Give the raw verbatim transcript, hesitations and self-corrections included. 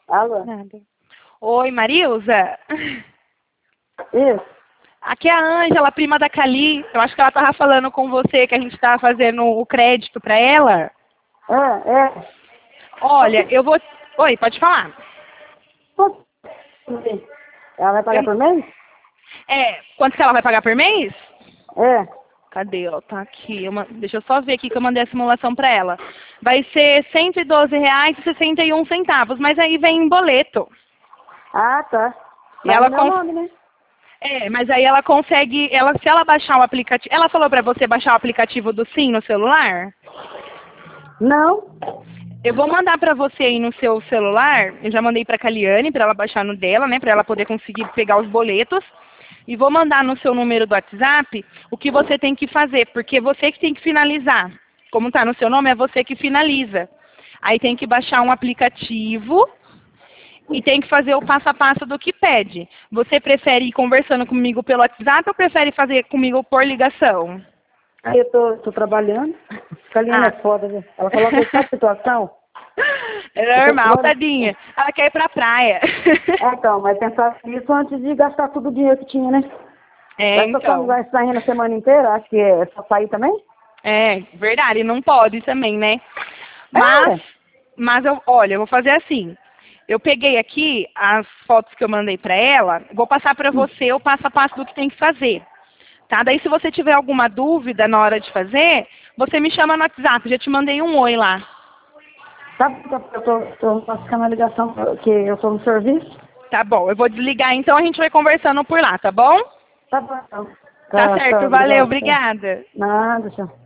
Alô? Nada. Oi, Marilza? Isso. Aqui é a Ângela, prima da Cali. Eu acho que ela tava falando com você que a gente tava fazendo o crédito pra ela. É, é. Olha, eu vou... Oi, pode falar. Ela vai pagar Eu- por mês? É, quanto que ela vai pagar por mês? É. Cadê? Ó, tá aqui. Eu ma- Deixa eu só ver aqui que eu mandei a simulação pra ela. Vai ser cento e doze reais e sessenta e um centavos, mas aí vem em boleto. Ah, tá. E Mas ela no meu cons... nome, né? É, mas aí ela consegue, ela, se ela baixar o aplicativo, ela falou pra você baixar o aplicativo do Sim no celular? Não. Eu vou mandar pra você aí no seu celular, eu já mandei pra Caliane pra ela baixar no dela, né, pra ela poder conseguir pegar os boletos. E vou mandar no seu número do WhatsApp o que você tem que fazer, porque você que tem que finalizar. Como tá no seu nome, é você que finaliza. Aí tem que baixar um aplicativo e tem que fazer o passo a passo do que pede. Você prefere ir conversando comigo pelo WhatsApp ou prefere fazer comigo por ligação? Aí eu tô, tô trabalhando. Caliana Ah. é foda, né? Ela coloca essa situação. É Eu tô normal, trabalhando. tadinha. Ela quer ir pra praia. É, então, mas pensar nisso antes de gastar todo o dinheiro que tinha, né? É, Vai só então. vai saindo a semana inteira, acho que é só sair também? É, verdade, não pode também, né? Mas, É. mas eu, olha, eu vou fazer assim. Eu peguei aqui as fotos que eu mandei pra ela, vou passar pra você o passo a passo do que tem que fazer. Tá? Daí se você tiver alguma dúvida na hora de fazer, você me chama no WhatsApp, já te mandei um oi lá. Sabe que eu tô, tô, tô ficando na ligação que eu tô no serviço? Tá bom, eu vou desligar então, a gente vai conversando por lá, tá bom? Tá bom, então. Tá Tá, tá, certo, valeu, obrigado. Tá. obrigada. Nada, tchau.